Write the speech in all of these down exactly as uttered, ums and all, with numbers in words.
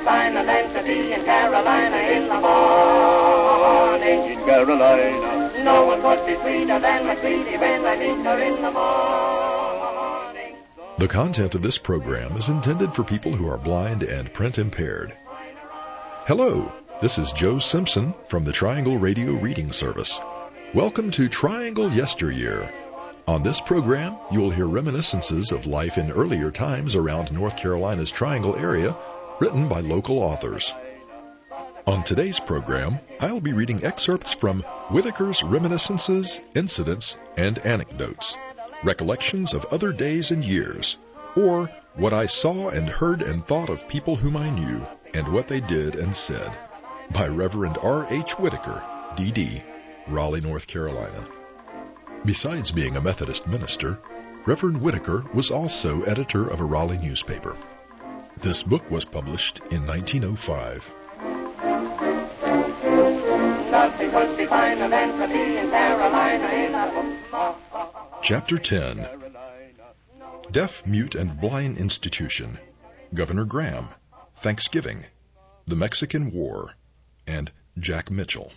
finer than to be in Carolina in the morning. In Carolina, no one could be sweeter than my sweetie when I meet her in the morning. The content of this program is intended for people who are blind and print impaired. Hello, this is Joe Simpson from the Triangle Radio Reading Service. Welcome to Triangle Yesteryear. On this program, you will hear reminiscences of life in earlier times around North Carolina's Triangle area, written by local authors. On today's program, I'll be reading excerpts from Whitaker's Reminiscences, Incidents, and Anecdotes, Recollections of Other Days and Years, or What I Saw and Heard and Thought of People Whom I Knew, and What They Did and Said, by Reverend R H Whitaker, D D, Raleigh, North Carolina. Besides being a Methodist minister, Reverend Whitaker was also editor of a Raleigh newspaper. This book was published in nineteen oh five. Chapter ten. Deaf, Mute, and Blind Institution, Governor Graham, Thanksgiving, the Mexican War, and Jack Mitchell.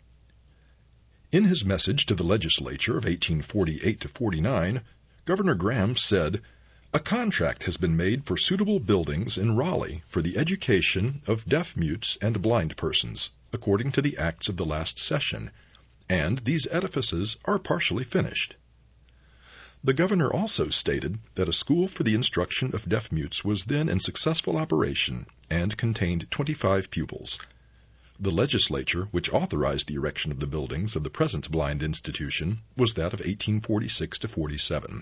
In his message to the legislature of eighteen forty-eight to forty-nine, Governor Graham said, "A contract has been made for suitable buildings in Raleigh for the education of deaf, mutes, and blind persons, according to the acts of the last session, and these edifices are partially finished." The governor also stated that a school for the instruction of deaf mutes was then in successful operation and contained twenty-five pupils. The legislature which authorized the erection of the buildings of the present blind institution was that of eighteen forty-six to forty-seven.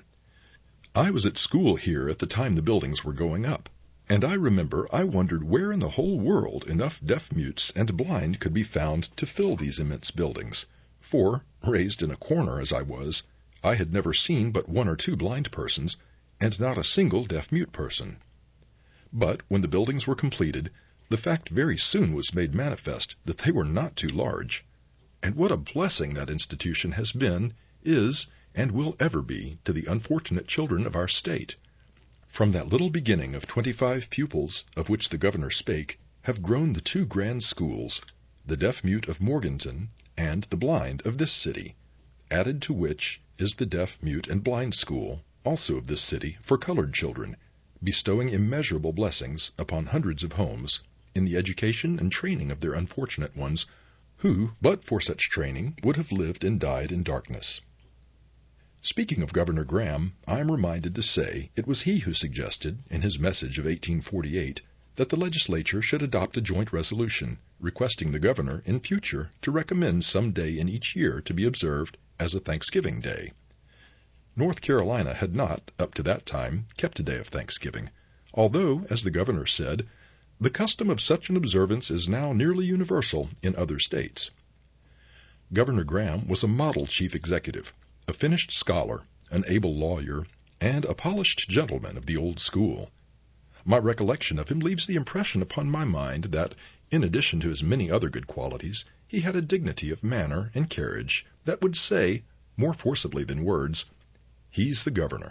I was at school here at the time the buildings were going up, and I remember I wondered where in the whole world enough deaf mutes and blind could be found to fill these immense buildings, for, raised in a corner as I was, I had never seen but one or two blind persons, and not a single deaf-mute person. But when the buildings were completed, the fact very soon was made manifest that they were not too large. And what a blessing that institution has been, is, and will ever be to the unfortunate children of our state. From that little beginning of twenty-five pupils, of which the governor spake, have grown the two grand schools, the deaf-mute of Morganton and the blind of this city, added to which is the deaf, mute, and blind school, also of this city, for colored children, bestowing immeasurable blessings upon hundreds of homes in the education and training of their unfortunate ones, who, but for such training, would have lived and died in darkness. Speaking of Governor Graham, I am reminded to say it was he who suggested, in his message of eighteen forty-eight, that the legislature should adopt a joint resolution, requesting the governor in future to recommend some day in each year to be observed as a Thanksgiving Day. North Carolina had not, up to that time, kept a day of Thanksgiving, although, as the governor said, the custom of such an observance is now nearly universal in other states. Governor Graham was a model chief executive, a finished scholar, an able lawyer, and a polished gentleman of the old school. My recollection of him leaves the impression upon my mind that, in addition to his many other good qualities, he had a dignity of manner and carriage that would say, more forcibly than words, "He's the governor."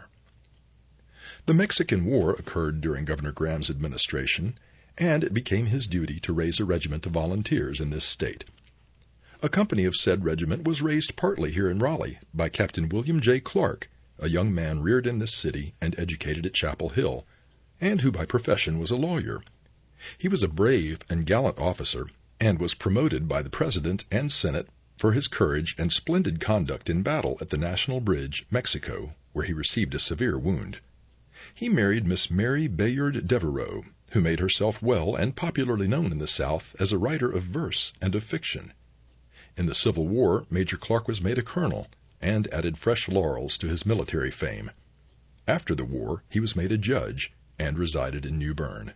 The Mexican War occurred during Governor Graham's administration, and it became his duty to raise a regiment of volunteers in this state. A company of said regiment was raised partly here in Raleigh by Captain William J. Clark, a young man reared in this city and educated at Chapel Hill, and who by profession was a lawyer. He was a brave and gallant officer, and was promoted by the President and Senate for his courage and splendid conduct in battle at the National Bridge, Mexico, where he received a severe wound. He married Miss Mary Bayard Devereux, who made herself well and popularly known in the South as a writer of verse and of fiction. In the Civil War, Major Clark was made a colonel, and added fresh laurels to his military fame. After the war, he was made a judge, and resided in New Bern.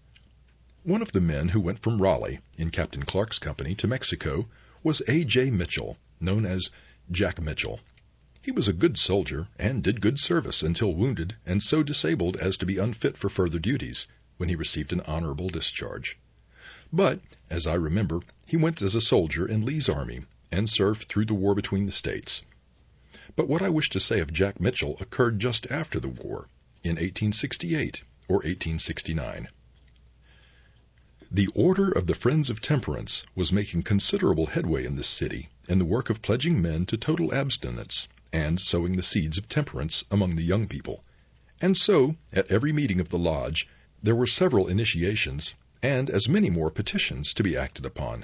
One of the men who went from Raleigh, in Captain Clark's company, to Mexico was A J Mitchell, known as Jack Mitchell. He was a good soldier, and did good service until wounded, and so disabled as to be unfit for further duties, when he received an honorable discharge. But, as I remember, he went as a soldier in Lee's army, and served through the war between the states. But what I wish to say of Jack Mitchell occurred just after the war, in eighteen sixty-eight or eighteen sixty-nine. The Order of the Friends of Temperance was making considerable headway in this city in the work of pledging men to total abstinence and sowing the seeds of temperance among the young people. And so, at every meeting of the lodge, there were several initiations and as many more petitions to be acted upon.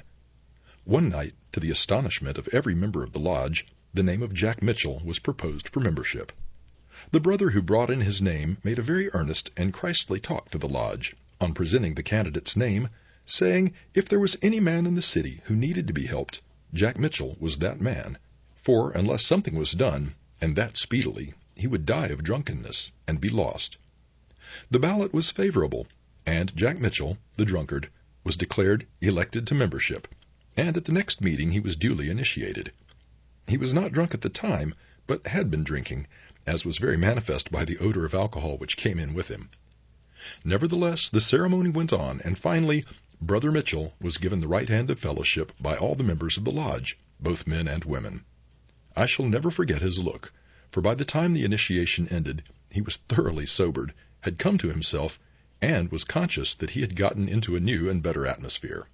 One night, to the astonishment of every member of the lodge, the name of Jack Mitchell was proposed for membership. The brother who brought in his name made a very earnest and Christly talk to the lodge, on presenting the candidate's name, saying if there was any man in the city who needed to be helped, Jack Mitchell was that man, for unless something was done, and that speedily, he would die of drunkenness and be lost. The ballot was favorable, and Jack Mitchell, the drunkard, was declared elected to membership, and at the next meeting he was duly initiated. He was not drunk at the time, but had been drinking, as was very manifest by the odor of alcohol which came in with him. Nevertheless, the ceremony went on, and finally Brother Mitchell was given the right hand of fellowship by all the members of the lodge, both men and women. I shall never forget his look, for by the time the initiation ended, he was thoroughly sobered, had come to himself, and was conscious that he had gotten into a new and better atmosphere.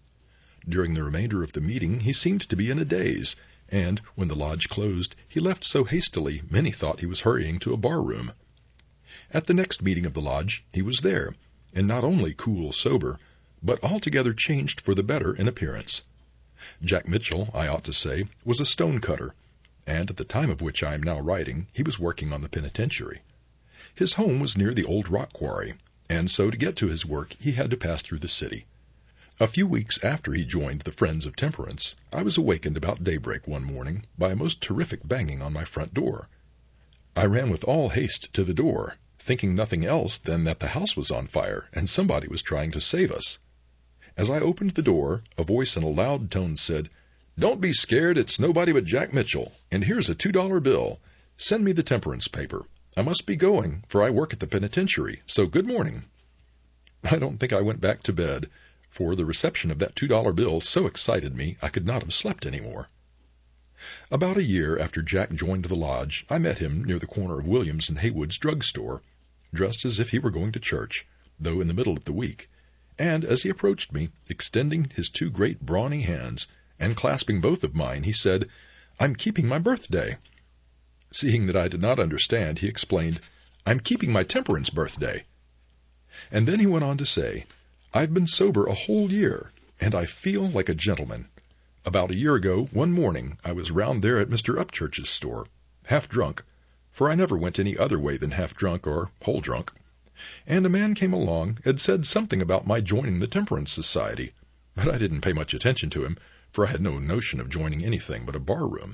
During the remainder of the meeting he seemed to be in a daze, and when the lodge closed, he left so hastily many thought he was hurrying to a bar-room. At the next meeting of the lodge he was there, and not only cool sober, but altogether changed for the better in appearance. Jack Mitchell, I ought to say, was a stone-cutter, and at the time of which I am now writing he was working on the penitentiary. His home was near the old rock quarry, and so to get to his work he had to pass through the city. A few weeks after he joined the Friends of Temperance, I was awakened about daybreak one morning by a most terrific banging on my front door. I ran with all haste to the door, thinking nothing else than that the house was on fire and somebody was trying to save us. As I opened the door, a voice in a loud tone said, "Don't be scared, it's nobody but Jack Mitchell, and here's a two-dollar bill. Send me the temperance paper. I must be going, for I work at the penitentiary, so good morning." I don't think I went back to bed, for the reception of that two-dollar bill so excited me I could not have slept any more. About a year after Jack joined the lodge, I met him near the corner of Williams and Haywood's drugstore, dressed as if he were going to church, though in the middle of the week, and as he approached me, extending his two great brawny hands, and clasping both of mine, he said, "I'm keeping my birthday." Seeing that I did not understand, he explained, "I'm keeping my temperance birthday." And then he went on to say, "I've been sober a whole year, and I feel like a gentleman. About a year ago, one morning, I was round there at Mister Upchurch's store, half drunk, for I never went any other way than half drunk or whole drunk, and a man came along and said something about my joining the Temperance Society, but I didn't pay much attention to him, for I had no notion of joining anything but a bar-room.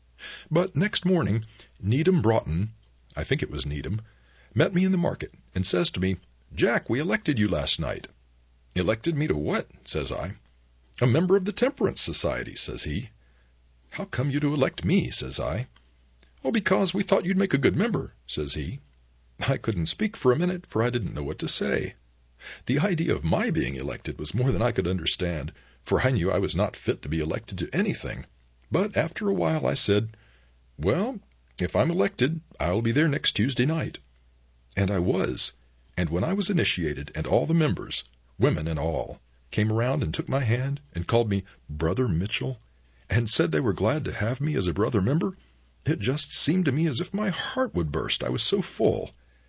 But next morning, Needham Broughton, I think it was Needham, met me in the market and says to me, 'Jack, we elected you last night.' 'Elected me to what?' says I. 'A member of the Temperance Society,' says he. 'How come you to elect me?' says I. 'Oh, because we thought you'd make a good member,' says he. I couldn't speak for a minute, for I didn't know what to say. The idea of my being elected was more than I could understand, for I knew I was not fit to be elected to anything. But after a while I said, 'Well, if I'm elected, I'll be there next Tuesday night.' And I was, and when I was initiated, and all the members, women and all, came around and took my hand and called me Brother Mitchell, and said they were glad to have me as a brother member, it just seemed to me as if my heart would burst, I was so full.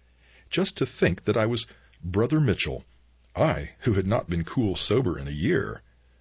Just to think that I was Brother Mitchell, I who had not been cool sober in a year,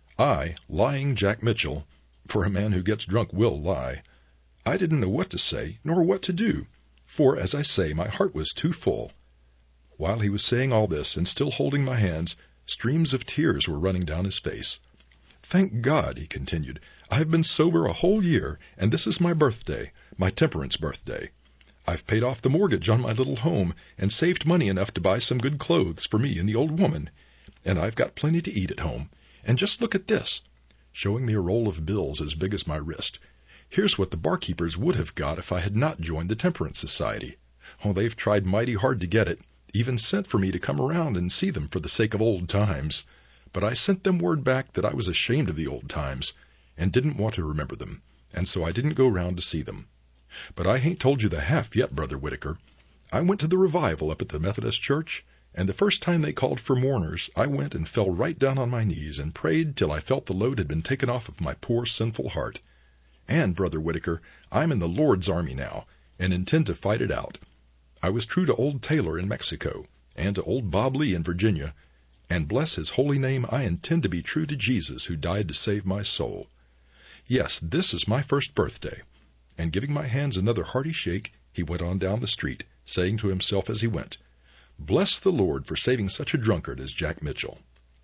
I, lying Jack Mitchell, for a man who gets drunk will lie. I didn't know what to say, nor what to do, for, as I say, my heart was too full. While he was saying all this, and still holding my hands, streams of tears were running down his face. 'Thank God,' he continued, 'I have been sober a whole year, and this is my birthday, my temperance birthday. I've paid off the mortgage on my little home, and saved money enough to buy some good clothes for me and the old woman, and I've got plenty to eat at home. And just look at this,' showing me a roll of bills as big as my wrist. 'Here's what the barkeepers would have got if I had not joined the Temperance Society. Oh, they've tried mighty hard to get it, even sent for me to come around and see them for the sake of old times. But I sent them word back that I was ashamed of the old times, and didn't want to remember them, and so I didn't go round to see them. But I hain't told you the half yet, Brother Whitaker. I went to the revival up at the Methodist Church, and the first time they called for mourners, I went and fell right down on my knees and prayed till I felt the load had been taken off of my poor sinful heart. And, Brother Whitaker, I'm in the Lord's army now, and intend to fight it out. I was true to old Taylor in Mexico, and to old Bob Lee in Virginia, and bless his holy name, I intend to be true to Jesus who died to save my soul. Yes, this is my first birthday. And giving my hands another hearty shake, he went on down the street, saying to himself as he went, "Bless the Lord for saving such a drunkard as Jack Mitchell."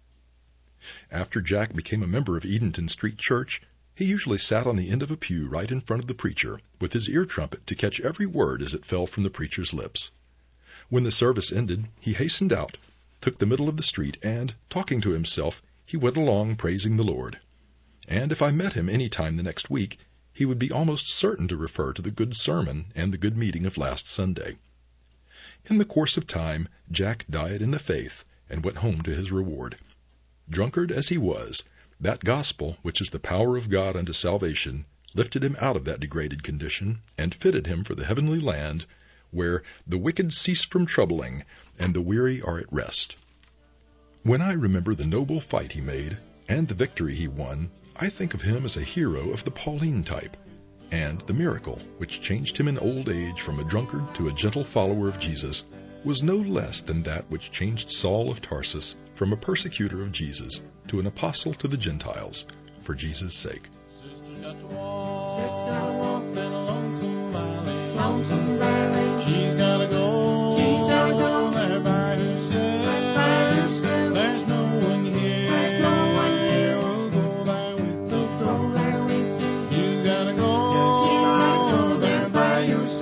After Jack became a member of Edenton Street Church, he usually sat on the end of a pew right in front of the preacher, with his ear trumpet to catch every word as it fell from the preacher's lips. When the service ended, he hastened out, took the middle of the street, and, talking to himself, he went along praising the Lord. And if I met him any time the next week, he would be almost certain to refer to the good sermon and the good meeting of last Sunday. In the course of time, Jack died in the faith and went home to his reward. Drunkard as he was, that gospel, which is the power of God unto salvation, lifted him out of that degraded condition and fitted him for the heavenly land, where the wicked cease from troubling and the weary are at rest. When I remember the noble fight he made and the victory he won, I think of him as a hero of the Pauline type, and the miracle which changed him in old age from a drunkard to a gentle follower of Jesus was no less than that which changed Saul of Tarsus from a persecutor of Jesus to an apostle to the Gentiles, for Jesus' sake. Sister's got to walk, Sister's got to walk that lonesome valley, lonesome valley. She's got to go, she's got to go there by herself, right by herself. There's no one here, there's no one here. We'll go there with you, go there with you. You got to go, you got to go there by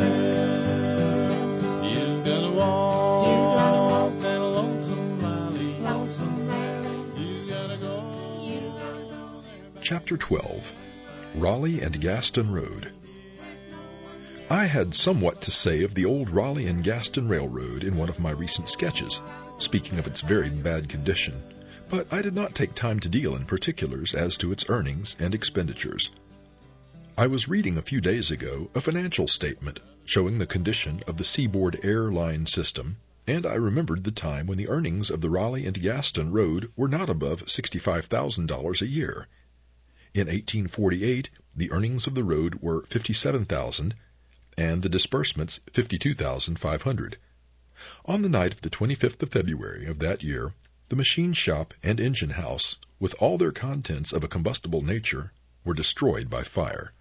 yourself. You've got to walk, you got to walk that lonesome valley, lonesome valley. You got to go, you got to go there by Chapter twelve. Raleigh and Gaston Road. I had somewhat to say of the old Raleigh and Gaston Railroad in one of my recent sketches, speaking of its very bad condition, but I did not take time to deal in particulars as to its earnings and expenditures. I was reading a few days ago a financial statement showing the condition of the Seaboard Air Line system, and I remembered the time when the earnings of the Raleigh and Gaston Road were not above sixty-five thousand dollars a year. In eighteen forty-eight, the earnings of the road were fifty-seven thousand dollars, and the disbursements fifty-two thousand five hundred dollars. On the night of the twenty-fifth of February of that year, the machine shop and engine house, with all their contents of a combustible nature, were destroyed by fire.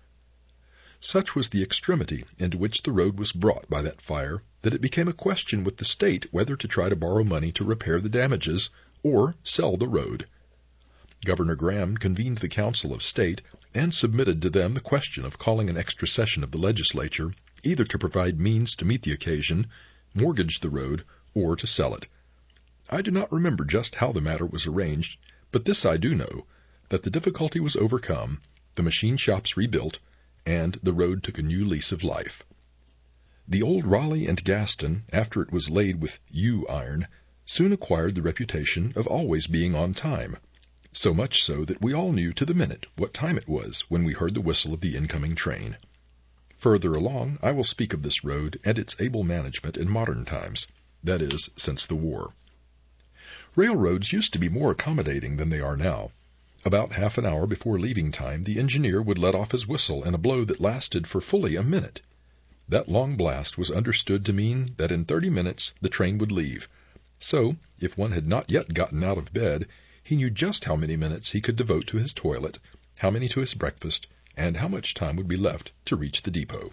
Such was the extremity into which the road was brought by that fire that it became a question with the state whether to try to borrow money to repair the damages or sell the road. Governor Graham convened the Council of State and submitted to them the question of calling an extra session of the legislature, either to provide means to meet the occasion, mortgage the road, or to sell it. I do not remember just how the matter was arranged, but this I do know, that the difficulty was overcome, the machine shops rebuilt, and the road took a new lease of life. The old Raleigh and Gaston, after it was laid with U-iron, soon acquired the reputation of always being on time, so much so that we all knew to the minute what time it was when we heard the whistle of the incoming train. Further along, I will speak of this road and its able management in modern times, that is, since the war. Railroads used to be more accommodating than they are now. About half an hour before leaving time, the engineer would let off his whistle in a blow that lasted for fully a minute. That long blast was understood to mean that in thirty minutes the train would leave. So, if one had not yet gotten out of bed, he knew just how many minutes he could devote to his toilet, how many to his breakfast, and how much time would be left to reach the depot.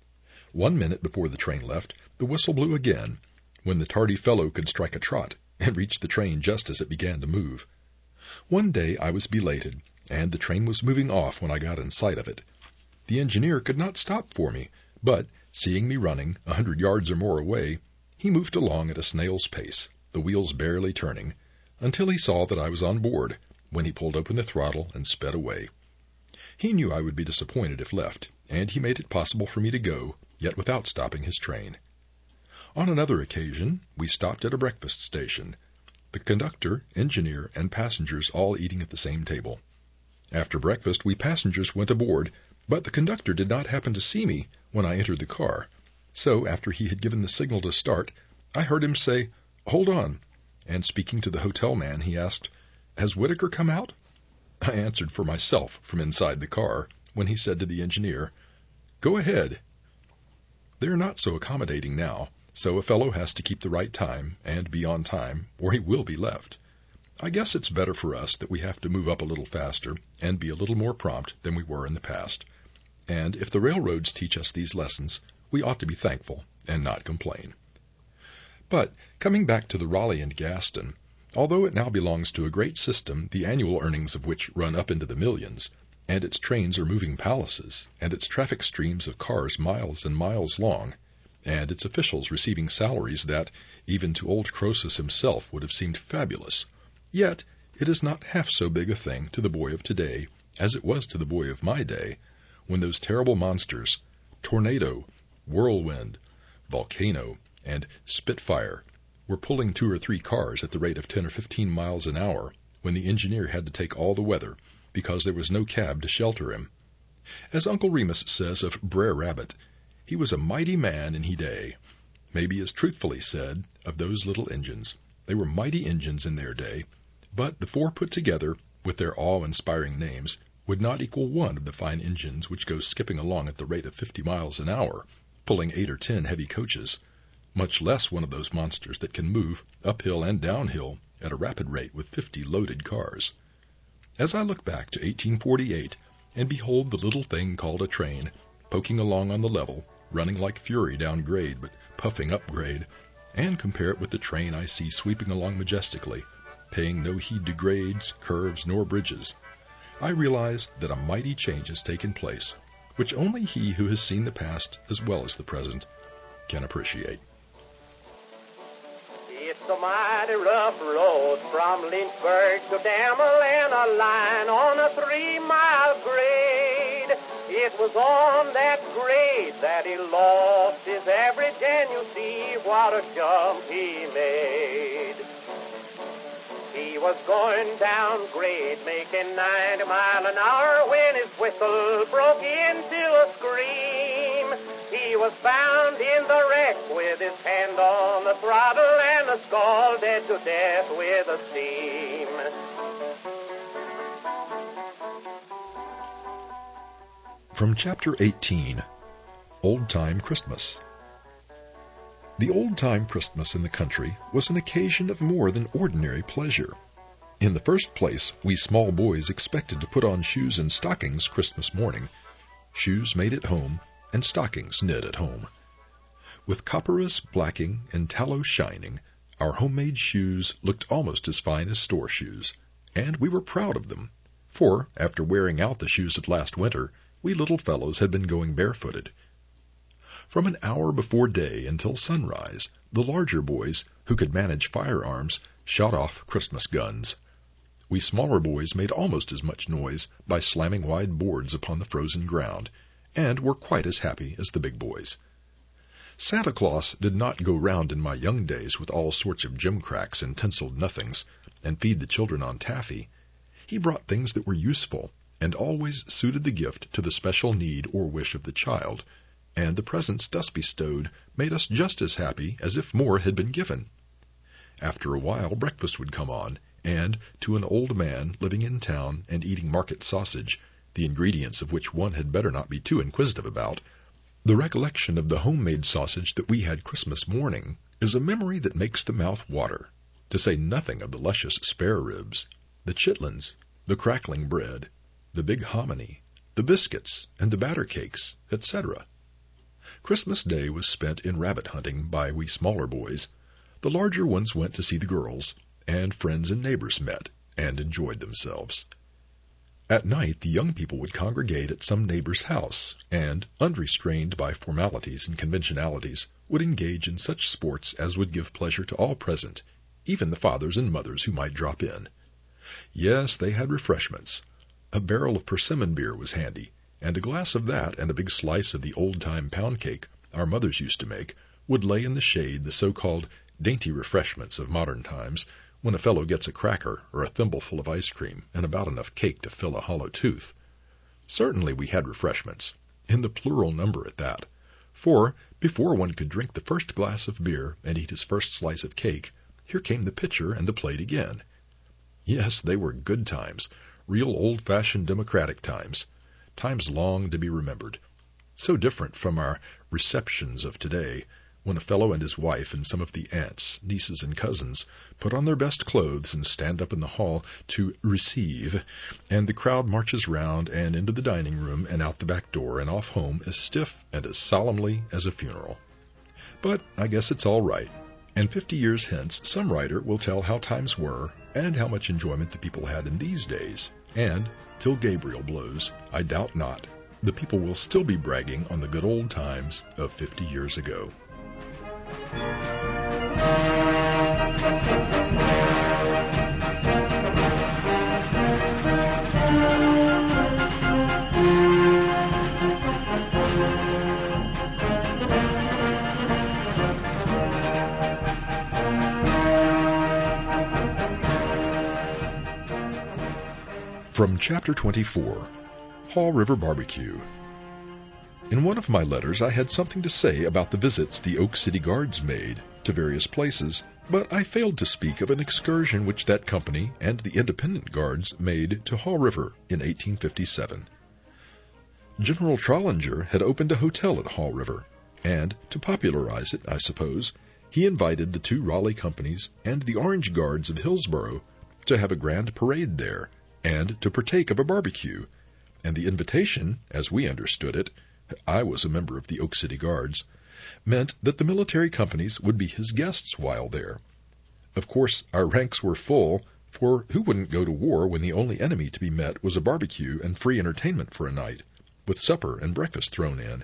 One minute before the train left, the whistle blew again, when the tardy fellow could strike a trot and reach the train just as it began to move. One day I was belated, and the train was moving off when I got in sight of it. The engineer could not stop for me, but, seeing me running a hundred yards or more away, he moved along at a snail's pace, the wheels barely turning, until he saw that I was on board, when he pulled open the throttle and sped away. He knew I would be disappointed if left, and he made it possible for me to go, yet without stopping his train. On another occasion, we stopped at a breakfast station, the conductor, engineer, and passengers all eating at the same table. After breakfast, we passengers went aboard, but the conductor did not happen to see me when I entered the car, so after he had given the signal to start, I heard him say, hold on. And speaking to the hotel man, he asked, has Whitaker come out? I answered for myself from inside the car when he said to the engineer, go ahead. They're not so accommodating now, so a fellow has to keep the right time and be on time, or he will be left. I guess it's better for us that we have to move up a little faster and be a little more prompt than we were in the past. And if the railroads teach us these lessons, we ought to be thankful and not complain. But coming back to the Raleigh and Gaston, although it now belongs to a great system, the annual earnings of which run up into the millions, and its trains are moving palaces, and its traffic streams of cars miles and miles long, and its officials receiving salaries that, even to old Croesus himself, would have seemed fabulous, yet it is not half so big a thing to the boy of today as it was to the boy of my day, when those terrible monsters, Tornado, Whirlwind, Volcano, and Spitfire, were pulling two or three cars at the rate of ten or fifteen miles an hour, when the engineer had to take all the weather, because there was no cab to shelter him. As Uncle Remus says of Brer Rabbit, he was a mighty man in he day. Maybe as truthfully said of those little engines. They were mighty engines in their day, but the four put together, with their awe-inspiring names, would not equal one of the fine engines which go skipping along at the rate of fifty miles an hour, pulling eight or ten heavy coaches, much less one of those monsters that can move uphill and downhill at a rapid rate with fifty loaded cars. As I look back to eighteen forty-eight and behold the little thing called a train, poking along on the level, running like fury down grade but puffing up grade, and compare it with the train I see sweeping along majestically, paying no heed to grades, curves, nor bridges, I realize that a mighty change has taken place, which only he who has seen the past as well as the present can appreciate. It's a mighty rough road from Lynchburg to Damel, and a line on a three-mile grade. It was on that grade that he lost his average, and you see what a jump he made. He was going down grade, making ninety miles an hour, when his whistle broke into a scream. He was found in the wreck with his hand on the throttle and a scalded to death with a steam. From Chapter eighteen, Old Time Christmas. The old-time Christmas in the country was an occasion of more than ordinary pleasure. In the first place, we small boys expected to put on shoes and stockings Christmas morning, shoes made at home and stockings knit at home. With copperas blacking and tallow shining, our homemade shoes looked almost as fine as store shoes, and we were proud of them, for, after wearing out the shoes of last winter, we little fellows had been going barefooted. From an hour before day until sunrise, the larger boys, who could manage firearms, shot off Christmas guns. We smaller boys made almost as much noise by slamming wide boards upon the frozen ground, and were quite as happy as the big boys. Santa Claus did not go round in my young days with all sorts of gimcracks and tinseled nothings, and feed the children on taffy. He brought things that were useful, and always suited the gift to the special need or wish of the child, and the presents thus bestowed made us just as happy as if more had been given. After a while breakfast would come on, and to an old man living in town and eating market sausage, the ingredients of which one had better not be too inquisitive about, the recollection of the homemade sausage that we had Christmas morning is a memory that makes the mouth water, to say nothing of the luscious spare ribs, the chitlins, the crackling bread, the big hominy, the biscuits, and the batter cakes, et cetera. Christmas Day was spent in rabbit hunting by we smaller boys. The larger ones went to see the girls, and friends and neighbors met and enjoyed themselves. At night the young people would congregate at some neighbor's house, and, unrestrained by formalities and conventionalities, would engage in such sports as would give pleasure to all present, even the fathers and mothers who might drop in. Yes, they had refreshments. A barrel of persimmon beer was handy, and a glass of that and a big slice of the old-time pound cake our mothers used to make would lay in the shade the so-called dainty refreshments of modern times, when a fellow gets a cracker or a thimbleful of ice cream and about enough cake to fill a hollow tooth. Certainly we had refreshments, in the plural number at that, for before one could drink the first glass of beer and eat his first slice of cake, here came the pitcher and the plate again. Yes, they were good times, real old-fashioned democratic times, times long to be remembered. So different from our receptions of today, when a fellow and his wife and some of the aunts, nieces, and cousins put on their best clothes and stand up in the hall to receive, and the crowd marches round and into the dining room and out the back door and off home as stiff and as solemnly as a funeral. But I guess it's all right, and fifty years hence some writer will tell how times were and how much enjoyment the people had in these days, and, till Gabriel blows, I doubt not, the people will still be bragging on the good old times of fifty years ago. From Chapter twenty-four, Haw River Barbecue. In one of my letters I had something to say about the visits the Oak City Guards made to various places, but I failed to speak of an excursion which that company and the Independent Guards made to Haw River in eighteen fifty-seven. General Trollinger had opened a hotel at Haw River, and, to popularize it, I suppose, he invited the two Raleigh companies and the Orange Guards of Hillsborough to have a grand parade there, and to partake of a barbecue, and the invitation, as we understood it, I was a member of the Oak City Guards, meant that the military companies would be his guests while there. Of course, our ranks were full, for who wouldn't go to war when the only enemy to be met was a barbecue and free entertainment for a night, with supper and breakfast thrown in?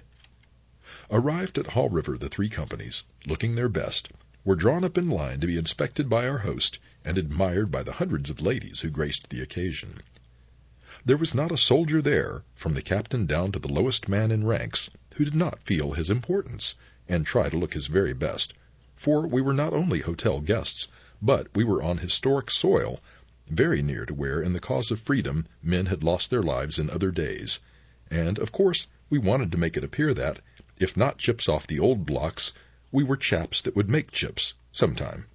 Arrived at Haw River, the three companies, looking their best, were drawn up in line to be inspected by our host and admired by the hundreds of ladies who graced the occasion. There was not a soldier there, from the captain down to the lowest man in ranks, who did not feel his importance and try to look his very best, for we were not only hotel guests, but we were on historic soil, very near to where, in the cause of freedom, men had lost their lives in other days, and, of course, we wanted to make it appear that, if not chips off the old blocks, we were chaps that would make chips, sometime.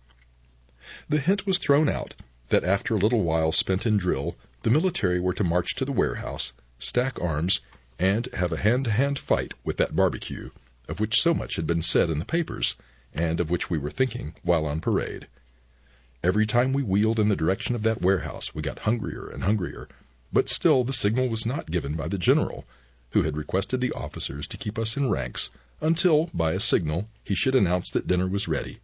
The hint was thrown out that after a little while spent in drill, the military were to march to the warehouse, stack arms, and have a hand-to-hand fight with that barbecue, of which so much had been said in the papers, and of which we were thinking while on parade. Every time we wheeled in the direction of that warehouse, we got hungrier and hungrier, but still the signal was not given by the general, who had requested the officers to keep us in ranks until, by a signal, he should announce that dinner was ready.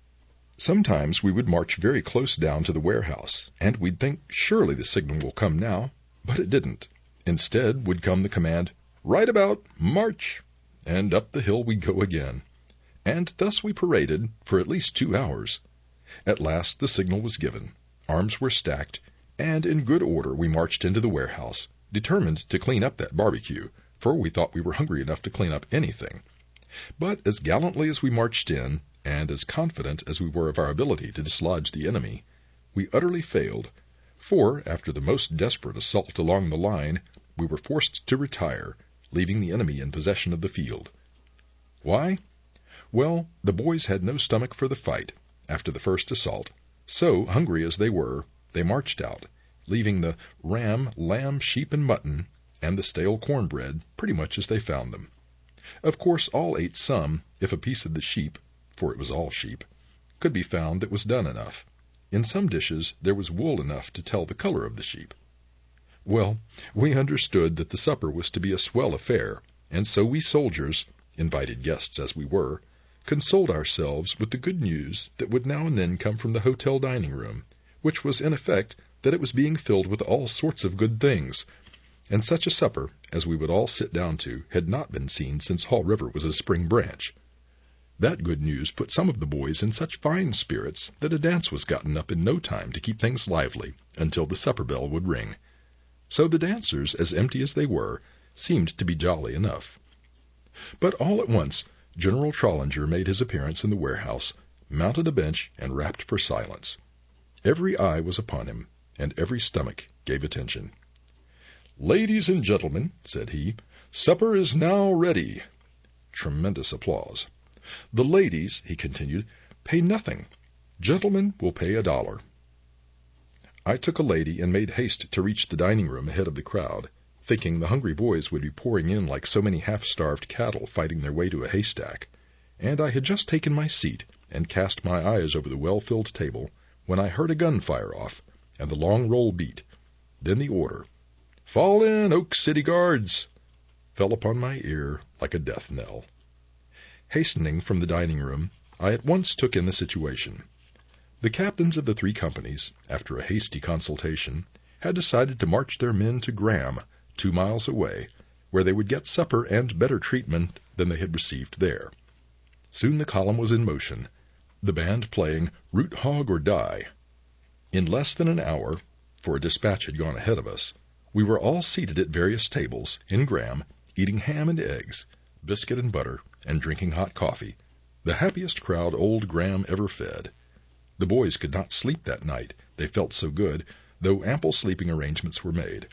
Sometimes we would march very close down to the warehouse, and we'd think, surely the signal will come now, but it didn't. Instead would come the command, "Right about, march!" and up the hill we'd go again. And thus we paraded for at least two hours. At last the signal was given, arms were stacked, and in good order we marched into the warehouse, determined to clean up that barbecue, for we thought we were hungry enough to clean up anything. But as gallantly as we marched in, and as confident as we were of our ability to dislodge the enemy, we utterly failed, for, after the most desperate assault along the line, we were forced to retire, leaving the enemy in possession of the field. Why? Well, the boys had no stomach for the fight, after the first assault, so, hungry as they were, they marched out, leaving the ram, lamb, sheep, and mutton, and the stale cornbread pretty much as they found them. Of course, all ate some, if a piece of the sheep, for it was all sheep, could be found that was done enough. In some dishes there was wool enough to tell the color of the sheep. Well, we understood that the supper was to be a swell affair, and so we soldiers, invited guests as we were, consoled ourselves with the good news that would now and then come from the hotel dining room, which was in effect that it was being filled with all sorts of good things, and such a supper as we would all sit down to had not been seen since Haw River was a spring branch. That good news put some of the boys in such fine spirits that a dance was gotten up in no time to keep things lively until the supper bell would ring. So the dancers, as empty as they were, seemed to be jolly enough. But all at once General Trollinger made his appearance in the warehouse, mounted a bench, and rapped for silence. Every eye was upon him, and every stomach gave attention. "Ladies and gentlemen," said he, "supper is now ready." Tremendous applause. "The ladies," he continued, "pay nothing. Gentlemen will pay a dollar. I took a lady and made haste to reach the dining room ahead of the crowd, thinking the hungry boys would be pouring in like so many half-starved cattle fighting their way to a haystack, and I had just taken my seat and cast my eyes over the well-filled table when I heard a gun fire off, and the long roll beat. Then the order, "Fall in, Oak City Guards!" fell upon my ear like a death knell. Hastening from the dining room, I at once took in the situation. The captains of the three companies, after a hasty consultation, had decided to march their men to Graham, two miles away, where they would get supper and better treatment than they had received there. Soon the column was in motion, the band playing Root Hog or Die. In less than an hour, for a dispatch had gone ahead of us, we were all seated at various tables in Graham, eating ham and eggs, biscuit and butter, and drinking hot coffee, the happiest crowd old Graham ever fed. The boys could not sleep that night, they felt so good, though ample sleeping arrangements were made.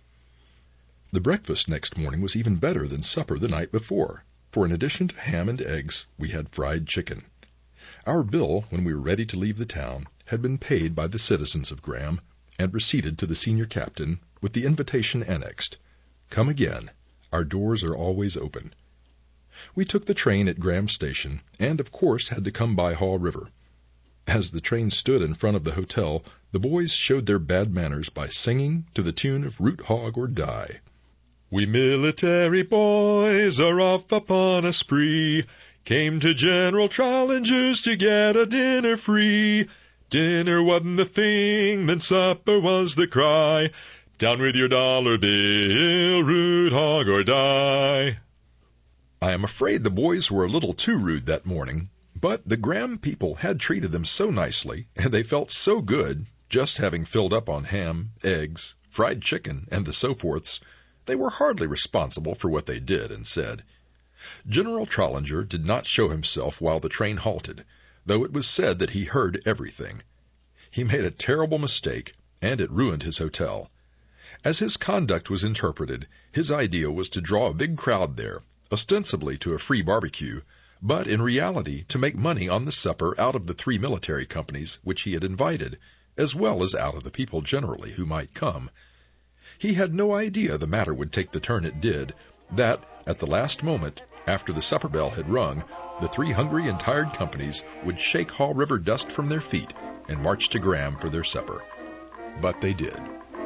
The breakfast next morning was even better than supper the night before, for in addition to ham and eggs, we had fried chicken. Our bill, when we were ready to leave the town, had been paid by the citizens of Graham, and receipted to the senior captain with the invitation annexed. Come again. Our doors are always open. We took the train at Graham Station, and of course had to come by Haw River. As the train stood in front of the hotel, the boys showed their bad manners by singing to the tune of Root Hog or Die. We military boys are off upon a spree, came to General Trollinger's to get a dinner free. Dinner wasn't the thing, then supper was the cry. Down with your dollar bill, Root Hog or Die. I am afraid the boys were a little too rude that morning, but the Graham people had treated them so nicely, and they felt so good, just having filled up on ham, eggs, fried chicken, and the so forths, they were hardly responsible for what they did and said. General Trollinger did not show himself while the train halted, though it was said that he heard everything. He made a terrible mistake, and it ruined his hotel. As his conduct was interpreted, his idea was to draw a big crowd there, ostensibly to a free barbecue, but in reality to make money on the supper out of the three military companies which he had invited, as well as out of the people generally who might come. He had no idea the matter would take the turn it did, that, at the last moment, after the supper bell had rung, the three hungry and tired companies would shake Haw River dust from their feet and march to Graham for their supper. But they did.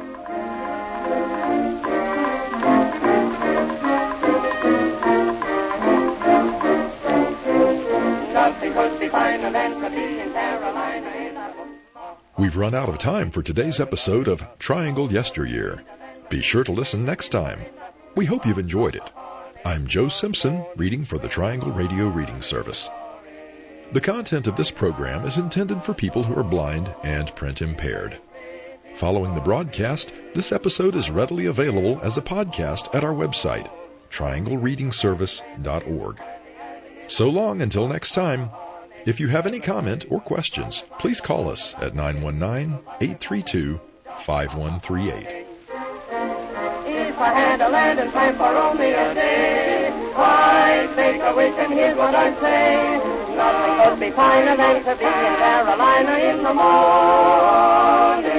We've run out of time for today's episode of Triangle Yesteryear. Be sure to listen next time. We hope you've enjoyed it. I'm Joe Simpson, reading for the Triangle Radio Reading Service. The content of this program is intended for people who are blind and print impaired. Following the broadcast, this episode is readily available as a podcast at our website, triangle reading service dot org. So long until next time. If you have any comment or questions, please call us at nine one nine, eight three two, five one three eight. If I had a land and time for only a day, I'd make a wish and here's what I'd say. Nothing could be finer than to be in Carolina in the morning.